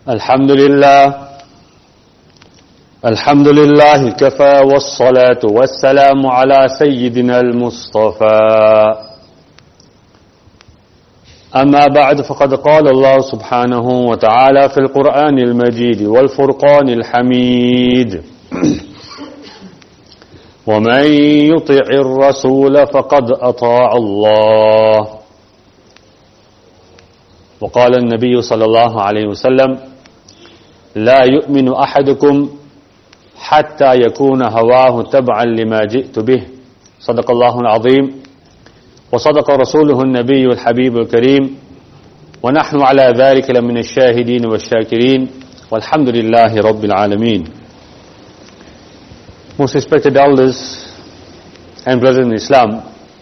الحمد لله كفى والصلاة والسلام على سيدنا المصطفى أما بعد فقد قال الله سبحانه وتعالى في القرآن المجيد والفرقان الحميد ومن يطع الرسول فقد أطاع الله وقال النبي صلى الله عليه وسلم لا يؤمن أحدكم حتى يكون هواه تبعا لما جئت به صدق الله العظيم وصدق رسوله النبي الحبيب الكريم ونحن على ذلك لمن الشاهدين والشاكرين والحمد لله رب العالمين. Most respected elders and brothers in Islam,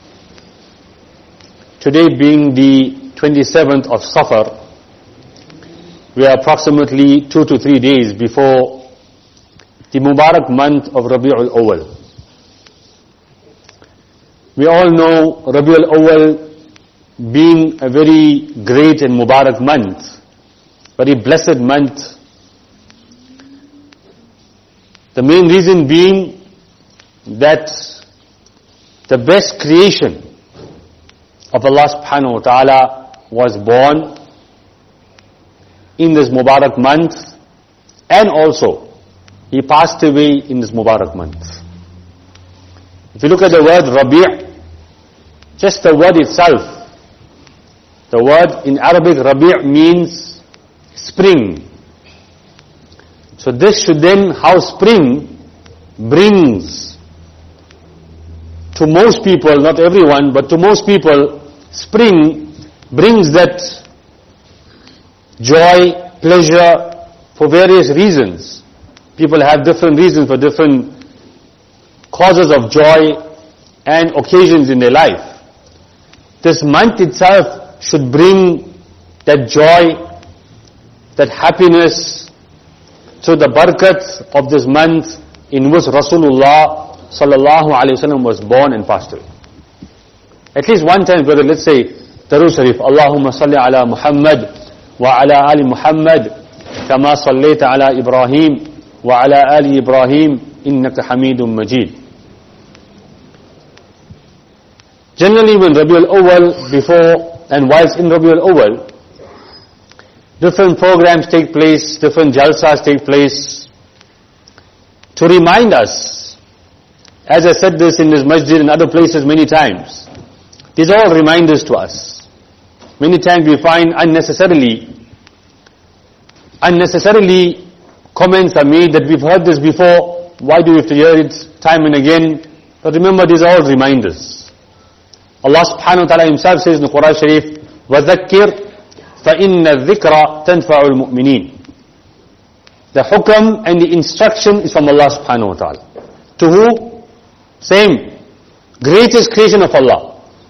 today being the 27th of Safar, we are approximately 2 to 3 days before the Mubarak month of Rabi'ul Awwal. We all know Rabi'ul Awwal being a very great and Mubarak month, very blessed month. The main reason being that the best creation of Allah subhanahu wa ta'ala was born in this Mubarak month, and also he passed away in this Mubarak month. If you look at the word Rabi', just the word itself, the word in Arabic Rabi' means spring. So this should then, how spring brings to most people, not everyone, but to most people, spring brings that joy, pleasure for various reasons. People have different reasons for different causes of joy and occasions in their life. This month itself should bring that joy, that happiness, through the barakat of this month in which Rasulullah sallallahu alayhi wa sallam was born and passed away. At least one time, brother, let's say Darud Sharif, Allahumma salli ala Muhammad wa ala ali Muhammad kama sallayta ala Ibrahim wa ala ali Ibrahim innaka Hamidun Majid. Generally when Rabi'ul Awwal, before and whilst in Rabi'ul Awwal, different programs take place, different jalsas take place to remind us. As I said this in this masjid and other places many times, these are all reminders to us. Many times we find unnecessarily comments are made that we've heard this before, why do we have to hear it time and again? But remember, these are all reminders. Allah subhanahu wa ta'ala himself says in the Quran Sharif, وَذَكِّرْ فَإِنَّ الذِّكْرَ تَنْفَعُ الْمُؤْمِنِينَ. The hukam and the instruction is from Allah subhanahu wa ta'ala. To who? Same. Greatest creation of Allah.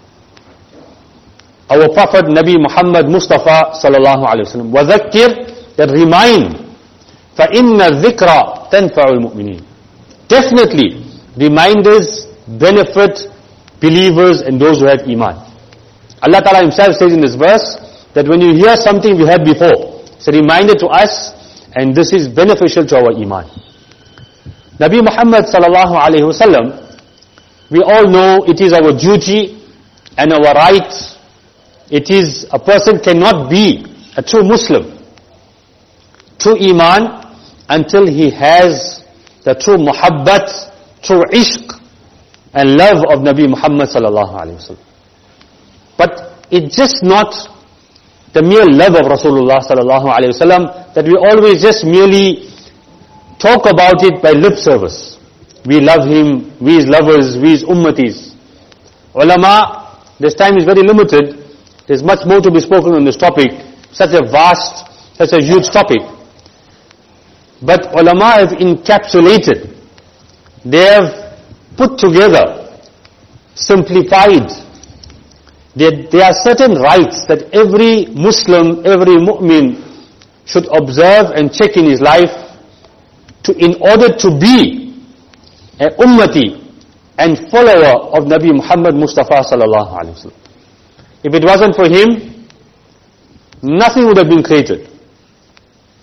Our Prophet Nabi Muhammad Mustafa sallallahu alayhi wa sallam. وَذَكِّرْ, that remind. فَإِنَّ الذِّكْرَ تَنْفَعُ الْمُؤْمِنِينَ. Definitely, reminders benefit believers and those who have iman. Allah Ta'ala himself says in this verse, that when you hear something we heard before, it's a reminder to us, and this is beneficial to our iman. Nabi Muhammad sallallahu alayhi wa sallam, we all know it is our duty and our right. It is, a person cannot be a true Muslim, true iman, until he has the true muhabbat, true ishq and love of Nabi Muhammad sallallahu alayhi wa sallam. But it's just not the mere love of Rasulullah sallallahu alayhi wa sallam, that we always just merely talk about it by lip service. We love him, we his lovers, we his ummatis. Ulama, this time is very limited. There's much more to be spoken on this topic, such a vast, such a huge topic. But ulama have encapsulated, they have put together, simplified. There are certain rights that every Muslim, every mu'min should observe and check in his life in order to be an ummati and follower of Nabi Muhammad Mustafa sallallahu alaihi wasallam. If it wasn't for him, nothing would have been created.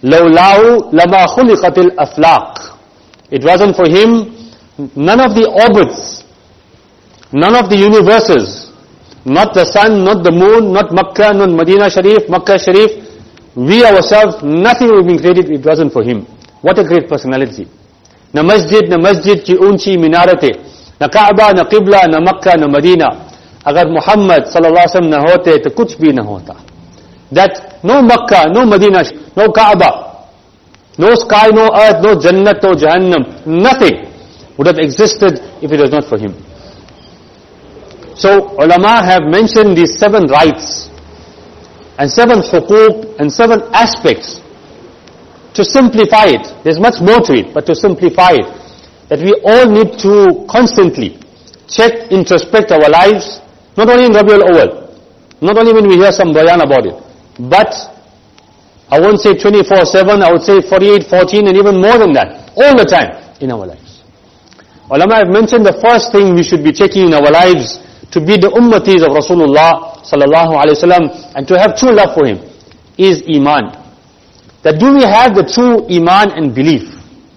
لَوْلَاهُ لَمَا خُلِقَتِ الْأَفْلَاقِ. It wasn't for him, none of the orbits, none of the universes, not the sun, not the moon, not Makkah, not Medina Sharif, Makkah Sharif, we ourselves, nothing would have been created if it wasn't for him. What a great personality. Na masjid ki unchi minarate, na Kaaba, na Qibla, na Makkah, na Medina. Agar Muhammad sallallahu alaihi wasallam na hote, to kuch bhi na hota. That no Makkah, no Medina, no Kaaba, no sky, no earth, no Jannat, no Jahannam, nothing would have existed if it was not for him. So ulama have mentioned these 7 rights and 7 huquq and 7 aspects to simplify it. There's much more to it, but to simplify it, that we all need to constantly check, introspect our lives, not only in Rabiul Awwal, not only when we hear some bayan about it, but I won't say 24/7, I would say 48/14 and even more than that, all the time in our lives. Ulama have mentioned the first thing we should be checking in our lives to be the ummatis of Rasulullah sallallahu alaihi wasallam and to have true love for him is iman. That do we have the true iman and belief?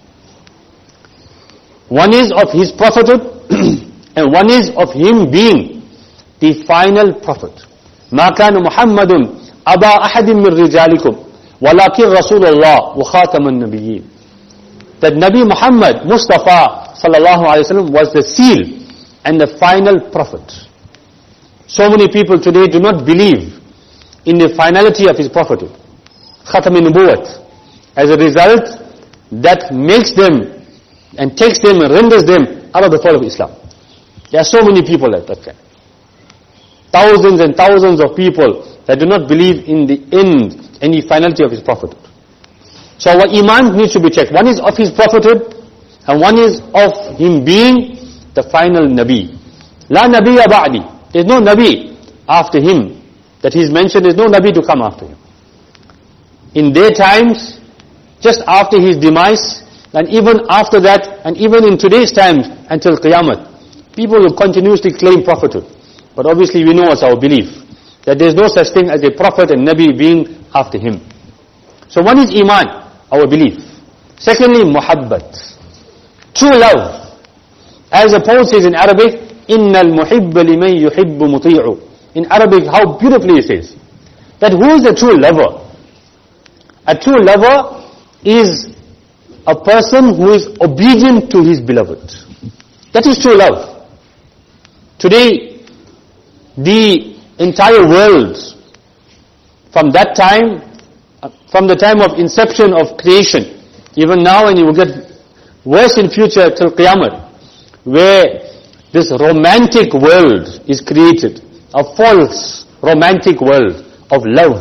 One is of his prophethood and one is of him being the final prophet. ما كان محمد أبا أحد من رجالكم ولكن رسول الله وخاتم النبيين. That Nabi Muhammad Mustafa sallallahu alaihi wasallam was the seal and the final prophet. So many people today do not believe in the finality of his prophethood, Khatam al-Nubuwwat. As a result, that makes them and takes them and renders them out of the fold of Islam. There are so many people like that. Thousands and thousands of people that do not believe in the end and the finality of his prophethood. So our iman needs to be checked. One is of his prophethood and one is of him being the final Nabi. La Nabiya ba'di. There is no Nabi after him that he is mentioned. There is no Nabi to come after him. In their times, just after his demise, and even after that, and even in today's times until Qiyamah, people will continuously claim prophethood. But obviously we know as our belief that there is no such thing as a prophet and Nabi being after him. So one is iman, our belief. Secondly, muhabbat, true love. As the poet says in Arabic, إِنَّ الْمُحِبَّ لِمَنْ يُحِبُّ مُطِيعُ. In Arabic, how beautifully it says, that who is the true lover? A true lover is a person who is obedient to his beloved. That is true love. Today, the entire world, from that time, from the time of inception of creation, even now, and you will get worse in future till Qiyamah, where this romantic world is created, a false romantic world of love,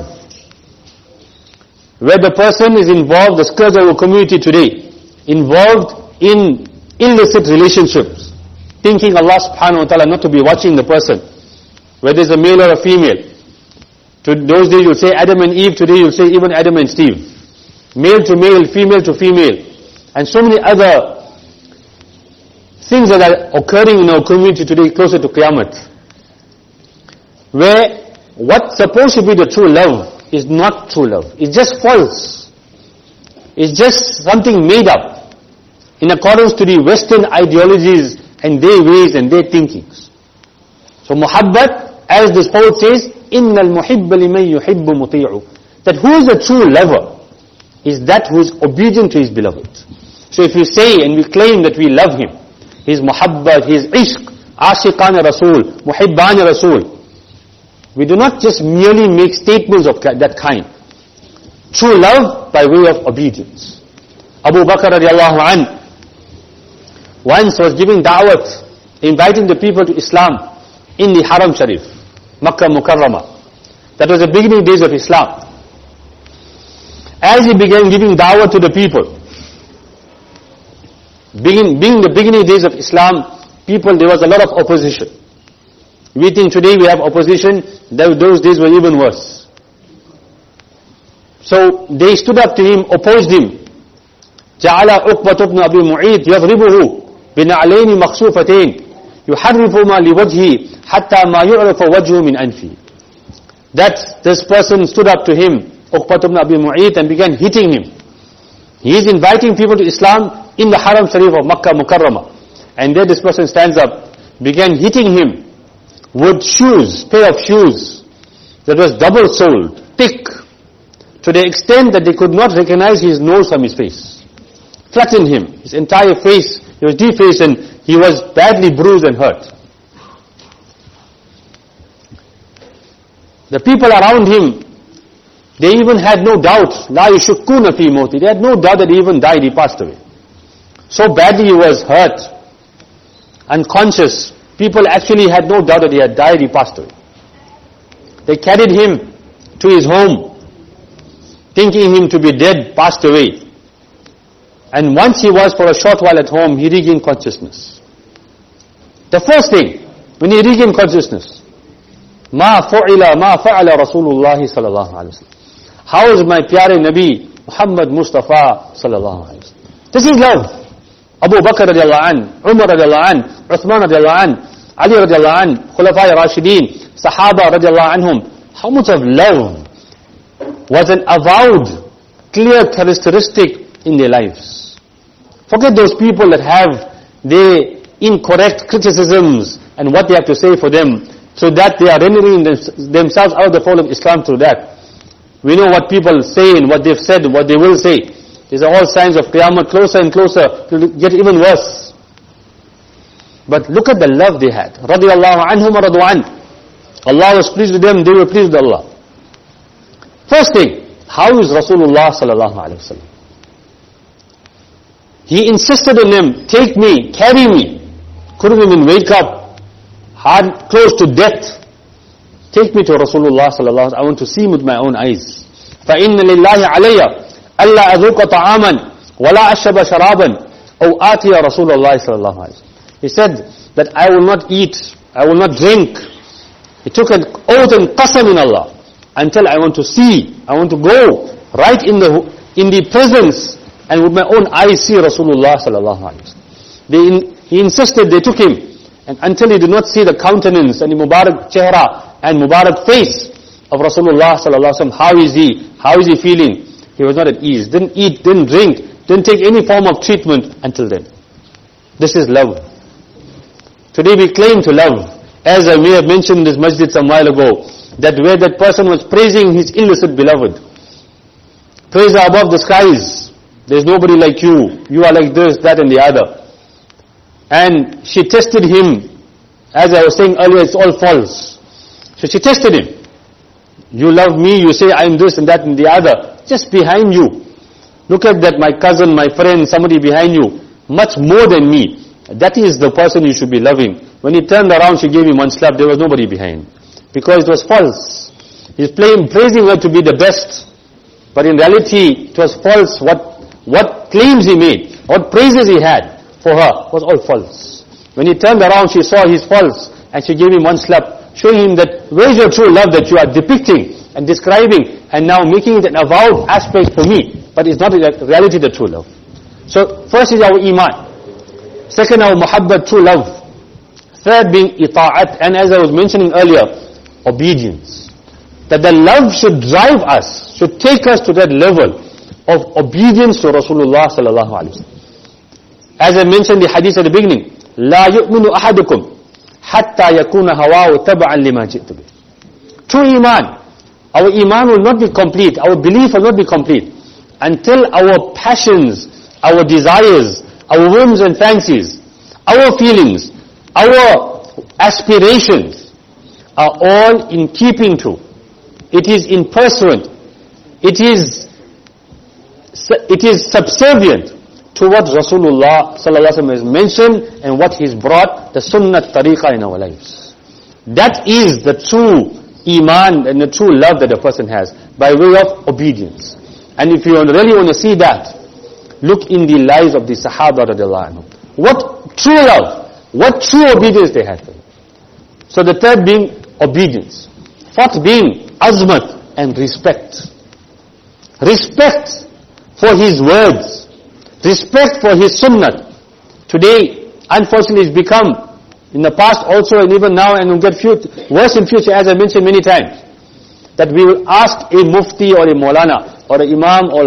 where the person is involved, the scholars of our community today, involved in illicit relationships, thinking Allah subhanahu wa ta'ala not to be watching the person, whether it's a male or a female. To those days you'll say Adam and Eve, today you'll say even Adam and Steve. Male to male, female to female, and so many other things that are occurring in our community today closer to Qiyamah, where what's supposed to be the true love is not true love. It's just false. It's just something made up in accordance to the Western ideologies and their ways and their thinkings. So muhabbat, as this poet says, إِنَّ الْمُحِبَّ لِمَنْ يُحِبُّ مُطِيعُ. That who is the true lover is that who is obedient to his beloved. So if we say and we claim that we love him, his muhabbat, his ishq, ashiqan rasool, muhibban rasool, we do not just merely make statements of that kind. True love by way of obedience. Abu Bakr radiallahu anh once was giving da'wat, inviting the people to Islam in the Haram Sharif, Makkah Mukarramah. That was the beginning days of Islam. As he began giving da'wat to the people, being the beginning days of Islam, there was a lot of opposition. We think today we have opposition, those days were even worse. So they stood up to him, opposed him. جعل عقبة بن أبي معيط يضربه بنعلين مخصوفتين يحرفهما لوجهه حتى ما يعرف وجهه من أنفه. That this person stood up to him, Uqbat ibn Abi Mu'ayt, and began hitting him He is inviting people to Islam in the Haram Sharif of Makkah Mukarramah. And there this person stands up, began hitting him with shoes, pair of shoes that was double-soled, thick, to the extent that they could not recognize his nose from his face. Flattened him, his entire face, he was defaced and he was badly bruised and hurt. The people around him, they even had no doubt, la yushukkuna fi mawti, they had no doubt that he even died, he passed away. So badly he was hurt, unconscious. People actually had no doubt that he had died, he passed away. They carried him to his home, thinking him to be dead, passed away. And once he was for a short while at home, he regained consciousness. The first thing, when he regained consciousness, ما فعل رسول الله صلى الله عليه وسلم. How is my pyare Nabi Muhammad Mustafa sallallahu alaihi wasallam? This is love. Abu Bakr radiallahu an, Umar radiallahu an, Uthman radiallahu an, Ali radiallahu an, Khulafai Rashidin, Sahaba radiallahu anhum. How much of love was an avowed, clear characteristic in their lives. Forget those people that have their incorrect criticisms and what they have to say for them, so that they are rendering themselves out of the fold of Islam through that. We know what people say and what they've said and what they will say. These are all signs of Qiyamah, closer and closer, to get even worse. But look at the love they had. Radiyallahu anhum wa radu an. Allah was pleased with them, they were pleased with Allah. First thing, how is Rasulullah sallallahu alaihi wasallam? He insisted on them, take me, carry me. Couldn't even wake up, hard, close to death. Take me to Rasulullah sallallahu alaihi wasallam. I want to see him with my own eyes. فَإِنَّ لِلَّهِ عَلَيَّ أَلَّا أَذُوقَ طَعَامًا وَلَا أَشْرَبَ شَرَابًا أَوْ آتِيَ رَسُولَ اللَّهِ صَلَّى اللَّهُ عَلَيْهِ وسلم. He said that I will not eat, I will not drink. He took an oath and qasam in Allah until I want to see, I want to go right in the presence and with my own eyes see Rasulullah sallallahu alaihi wasallam. He insisted, they took him, and until he did not see the countenance and the Mubarak chehra and Mubarak face of Rasulullah sallallahu alaihi wasallam, how is he feeling? He was not at ease, didn't eat, didn't drink, didn't take any form of treatment until then. This is love. Today we claim to love, as I may have mentioned in this masjid some while ago, that where that person was praising his illicit beloved. Praise are above the skies. There's nobody like you. You are like this, that and the other. And she tested him. As I was saying earlier, it's all false. So she tested him. You love me, you say I'm this and that and the other. Just behind you. Look at that, my cousin, my friend, somebody behind you. Much more than me. That is the person you should be loving. When he turned around, she gave him one slap, there was nobody behind. Because it was false. He's praising her to be the best. But in reality, it was false. What claims he made, what praises he had for her was all false. When he turned around, she saw his false and she gave him one slap, showing him that where is your true love that you are depicting and describing and now making it an avowed aspect for me. But it's not in reality the true love. So first is our iman. Second, our muhabbat, true love. Third being ita'at, and as I was mentioning earlier, obedience. That the love should drive us, should take us to that level of obedience to Rasulullah sallallahu alaihi wasallam. As I mentioned the hadith at the beginning, لا يؤمن أحدكم حتى يكون هواه تبعا لما جئت به. True iman, our iman will not be complete, our belief will not be complete until our passions, our desires, our whims and fancies, our feelings, our aspirations are all in keeping to. It is in pursuant. It is subservient to what Rasulullah sallallahu alaihi wasallam has mentioned and what he's brought, the sunnah tariqah in our lives. That is the true iman and the true love that a person has by way of obedience. And if you really want to see that, look in the lives of the Sahaba radiallahu anhu. What true love, what true obedience they had. So the third being obedience. Fourth being azmat and respect. Respect for his words. Respect for his sunnah. Today, unfortunately, it's become, in the past also and even now, and will get worse in future, as I mentioned many times, that we will ask a mufti or a maulana or an imam or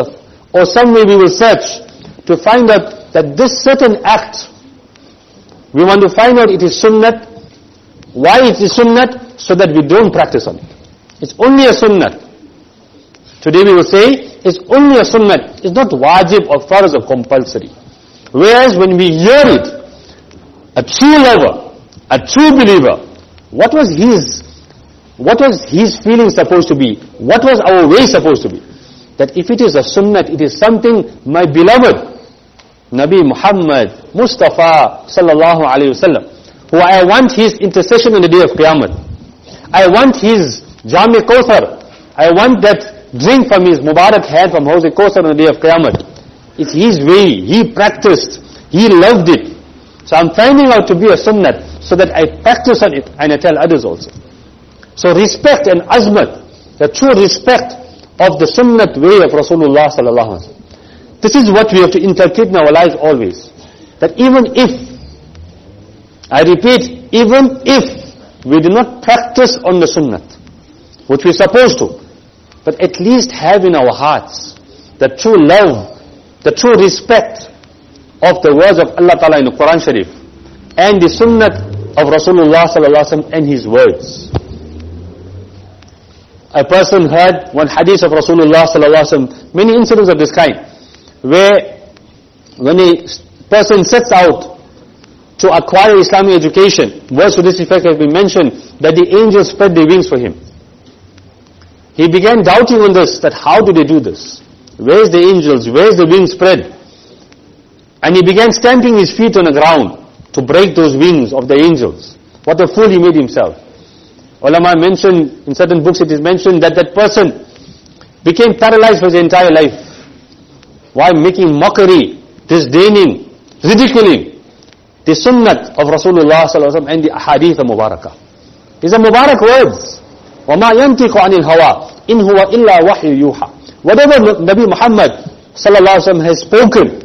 or some way we will search to find out that this certain act, we want to find out it is sunnat. Why it is sunnat? So that we don't practice on it. It's only a sunnat. Today we will say, it's only a sunnat. It's not wajib or farz or compulsory. Whereas when we hear it, a true lover, a true believer, what was his feeling supposed to be? What was our way supposed to be? That if it is a sunnat, it is something my beloved Nabi Muhammad Mustafa sallallahu alayhi wasallam, who I want his intercession on the day of Qiyamah. I want his Jami Kawthar. I want that drink from his Mubarak hand from Hawz Kawthar on the day of Qiyamah. It's his way. He practiced. He loved it. So I'm finding out to be a sunnat so that I practice on it and I tell others also. So respect and azmat, the true respect of the sunnat way of Rasulullah sallallahu alaihi wasallam. This is what we have to inculcate in our lives always. That even if, I repeat, even if we do not practice on the sunnat, which we're supposed to, but at least have in our hearts the true love, the true respect of the words of Allah Ta'ala in the Quran Sharif and the sunnat of Rasulullah sallallahu alaihi wasallam and his words. A person heard one hadith of Rasulullah sallallahu alaihi wasallam, many incidents of this kind, where when a person sets out to acquire Islamic education, words to this effect have been mentioned, that the angels spread their wings for him. He began doubting on this, that how do they do this? Where's the angels? Where's the wings spread? And he began stamping his feet on the ground to break those wings of the angels. What a fool he made himself. Ulama mentioned, in certain books it is mentioned that that person became paralyzed for his entire life. Why? Making mockery, disdaining, ridiculing the sunnat of Rasulullah sallallahu alaihi wasallam and the ahadith al-mubarakah. These are mubarak words. وَمَا يَنْتِقُ عَنِ الْهَوَىٰ إِنْ هُوَ إِلَّا وَحْيُ يُوحَىٰ. Whatever Nabi Muhammad sallallahu alaihi wasallam has spoken,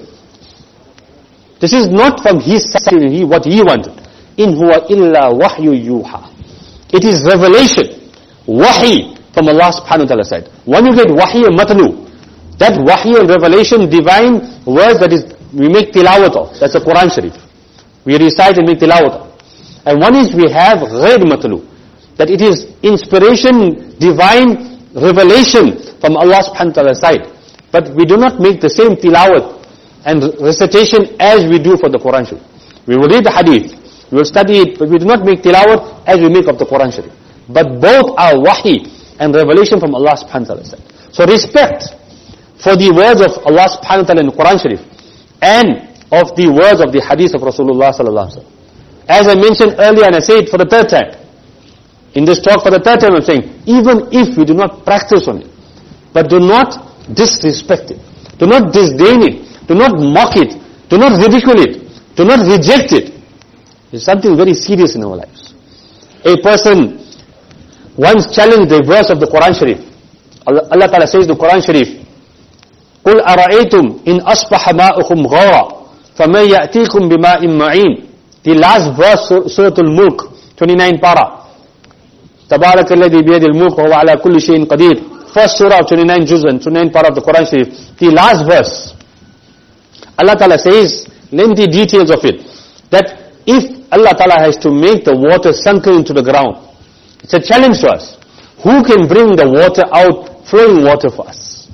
this is not from his side, what he wanted. إِنْ هُوَ إِلَّا وَحْيُ يُوحَىٰ. It is revelation, wahi from Allah subhanahu wa ta'ala side. When you get wahi and matlu, that wahi and revelation, divine words that is, we make tilawat of. That's the Quran Sharif. We recite and make tilawat of. And one is we have ghair matlu, that it is inspiration, divine revelation from Allah subhanahu wa ta'ala side. But we do not make the same tilawat and recitation as we do for the Quran Sharif. We will read the hadith, we will study it, but we do not make tilawat as we make of the Quran Sharif. But both are wahi and revelation from Allah subhanahu wa ta'ala side. So respect for the words of Allah subhanahu wa ta'ala in the Quran Sharif and of the words of the hadith of Rasulullah sallallahu alaihi wasallam. As I mentioned earlier, and I say it for the third time, in this talk for the third time I'm saying, even if we do not practice on it, but do not disrespect it, do not disdain it, do not mock it, do not ridicule it, do not reject it, it's something very serious in our lives. A person once challenged the verse of the Quran Sharif. Allah Ta'ala says in the Quran Sharif, قُلْ أَرَأَيْتُمْ إِنْ أَصْبَحَ مَاؤُكُمْ غَوْرًا فَمَنْ يَأْتِيكُمْ بِمَاءٍ مَعِينٍ. The last verse, Surah Al-Mulk, 29 para. تَبَارَكَ الَّذِي بِيَدِ الْمُلْكُ وَهُوَ عَلَى كُلِّ شَيْءٍ قَدِيرٌ. First surah of 29 juz and 29 para of the Quran Sharif. The last verse, Allah Ta'ala says, lengthy details of it, that if Allah Ta'ala has to make the water sunken into the ground, it's a challenge to us. Who can bring the water out, flowing water for us?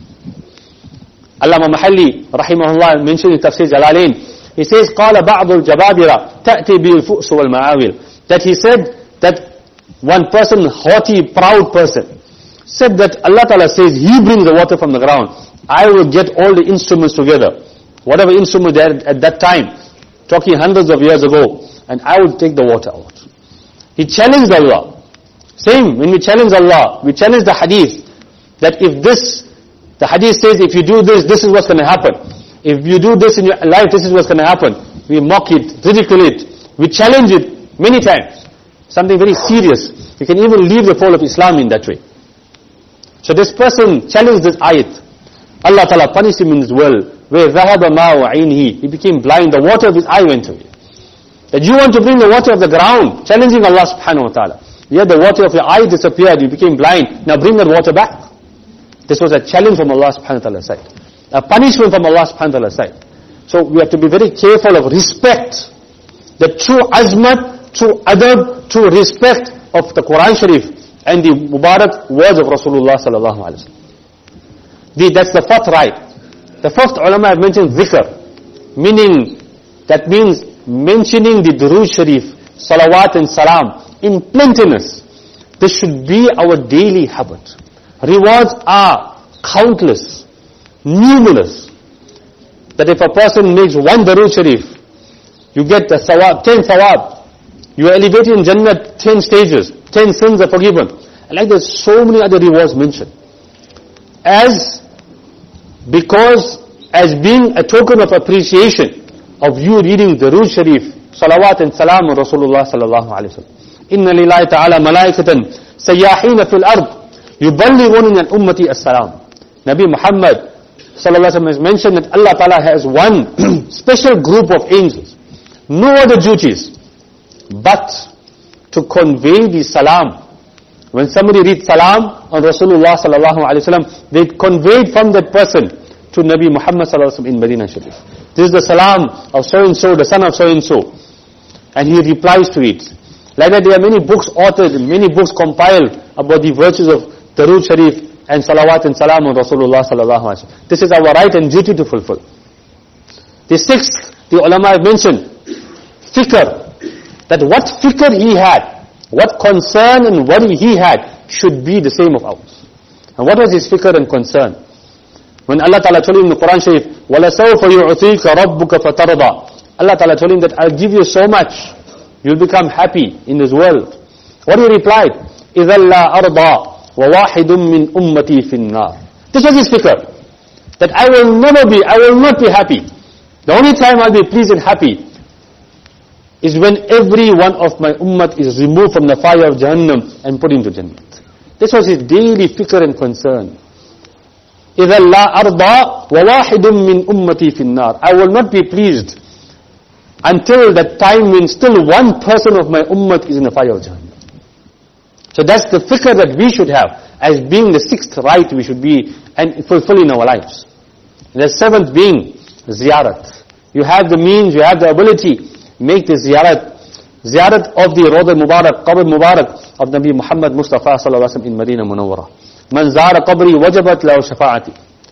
Allama Mahalli, rahimahullah, mentioned in Tafsir Jalalain, he says, قَالَ بَعْضُ الْجَبَابِرَ تَأْتِي بِالْفُؤْسُ وَالْمَعَاوِلِ. That he said, that one person, haughty, proud person, said that Allah Ta'ala says, He brings the water from the ground. I will get all the instruments together, whatever instrument there at that time, talking hundreds of years ago, and I will take the water out. He challenged Allah. Same, when we challenge Allah, we challenge the hadith, that if this, the hadith says, if you do this, this is what's going to happen. If you do this in your life, this is what's going to happen. We mock it, ridicule it, we challenge it many times. Something very serious. You can even leave the fold of Islam in that way. So this person challenged this ayat. Allah Ta'ala punished him in this world, where ذَهَبَ مَاءُ عَيْنِهِ. He became blind, the water of his eye went away. That you want to bring the water of the ground, challenging Allah subhanahu wa ta'ala. Yet the water of your eye disappeared, you became blind, now bring that water back. This was a challenge from Allah subhanahu wa ta'ala's side. a punishment from Allah subhanahu wa ta'ala's side. So we have to be very careful of respect, the true azmat, true adab, true respect of the Quran Sharif and the Mubarak words of Rasulullah sallallahu alaihi wasallam. That's the fourth right. The first ulama have mentioned zikr, meaning, that means mentioning the Durood Sharif, salawat and salam in plentiness. This should be our daily habit. Rewards are countless, numerous. That if a person makes one Durood Sharif, you get the thawab, 10 thawab. You are elevated in Jannah 10 stages, 10 sins are forgiven. And like there's so many other rewards mentioned. Because as being a token of appreciation of you reading Durood Sharif, salawat and salam on Rasulullah sallallahu alayhi wa sallam. Inna lillahi ta'ala malaikatan sayyahina fil ard yuballighuna min ummati as-salam. Nabi Muhammad sallallahu alayhi wa sallam has mentioned that Allah ta'ala has one special group of angels, no other duties but to convey the salam. When somebody reads salam on Rasulullah sallallahu alayhi wa sallam, they convey it from that person to Nabi Muhammad sallallahu alayhi wa sallam in Medina Sharif. This is the salam of so and so, the son of so and so, and he replies to it. Like that, there are many books authored, many books compiled about the virtues of Durood Sharif and salawat and salam on Rasulullah sallallahu alaihi wasallam. This is our right and duty to fulfill. The sixth, the ulama have mentioned, fikr, that what fikr he had, what concern and worry he had should be the same of ours. And what was his fikr and concern? When Allah Ta'ala told him in the Quran Sharif, وَلَسَوْفَ يُعْطِيكَ رَبُّكَ فَتَرْضَى, Allah Ta'ala told him that I'll give you so much, you'll become happy in this world. What he replied? إِذَا لَا أَرْضَى وَوَاحِدٌ مِّنْ أُمَّتِي فِي النَّارِ. This was his fikr, that I will not be happy. The only time I'll be pleased and happy is when every one of my ummah is removed from the fire of Jahannam and put into Jannah. This was his daily fikr and concern. إِذَا لَا أَرْضَى وَوَاحِدٌ مِّنْ أُمَّتِي فِي النَّارِ. I will not be pleased until that time when still one person of my ummah is in the fire of Jahannam. So that's the fikr that we should have as being the sixth right we should be and fulfill in our lives. And the seventh being ziyarat. You have the means, you have the ability, make the ziyarat of the Rawda Mubarak, Qabr Mubarak of Nabi Muhammad Mustafa sallallahu alaihi wasallam in Medina Munawwara. Man zara qabri wajabat lahu shafa'ati.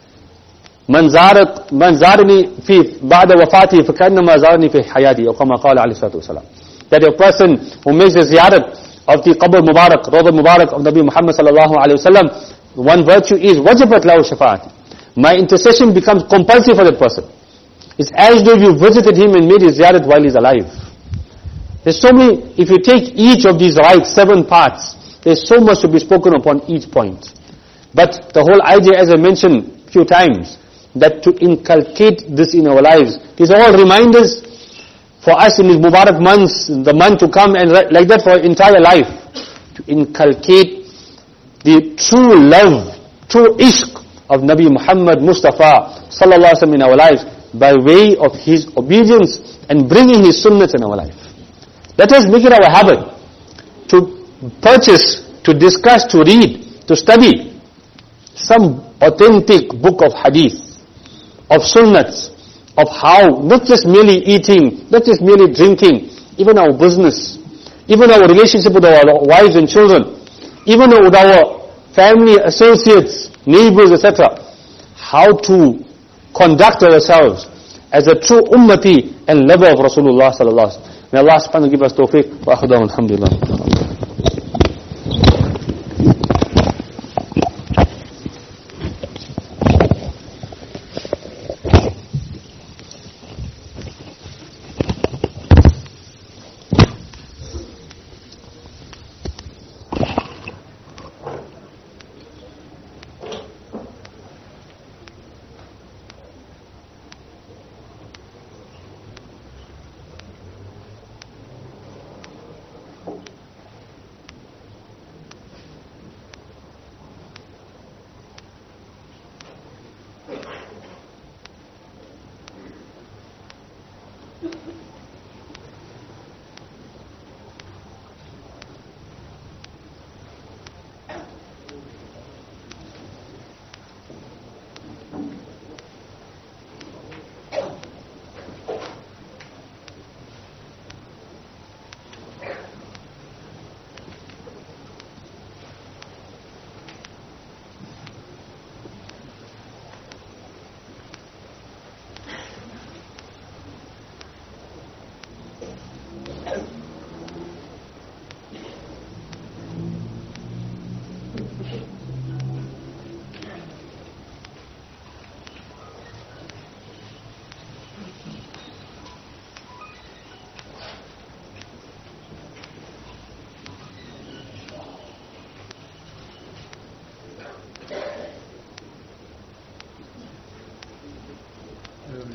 من زارني في بعد وفاتي فكأنما زارني في حياتي أو كما قال عليه الصلاة والسلام. That a person who makes a ziyarat of the Qabr Mubarak, Rawda Mubarak of Nabi Muhammad sallallahu alayhi wa sallam, one virtue is wajabat lahu shafa'ati. My intercession becomes compulsory for that person. It's as though you visited him and made his ziyarat while he's alive. There's so many, if you take each of these rights, 7 parts, there's so much to be spoken upon each point. But the whole idea, as I mentioned a few times, that to inculcate this in our lives. These are all reminders for us in these Mubarak months, the month to come, and like that for our entire life. To inculcate the true love, true ishq of Nabi Muhammad Mustafa sallallahu alaihi wasallam in our lives by way of his obedience and bringing his sunnahs in our life. Let us make it our habit to purchase, to discuss, to read, to study some authentic book of hadith, of sunnats, of how, not just merely eating, not just merely drinking, even our business, even our relationship with our wives and children, even with our family, associates, neighbors, etc. How to conduct ourselves as a true ummati and lover of Rasulullah sallallahu alaihi wasallam. May Allah subhanahu wa ta'ala give us tawfiq. Wa akhdahu alhamdulillah.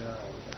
لا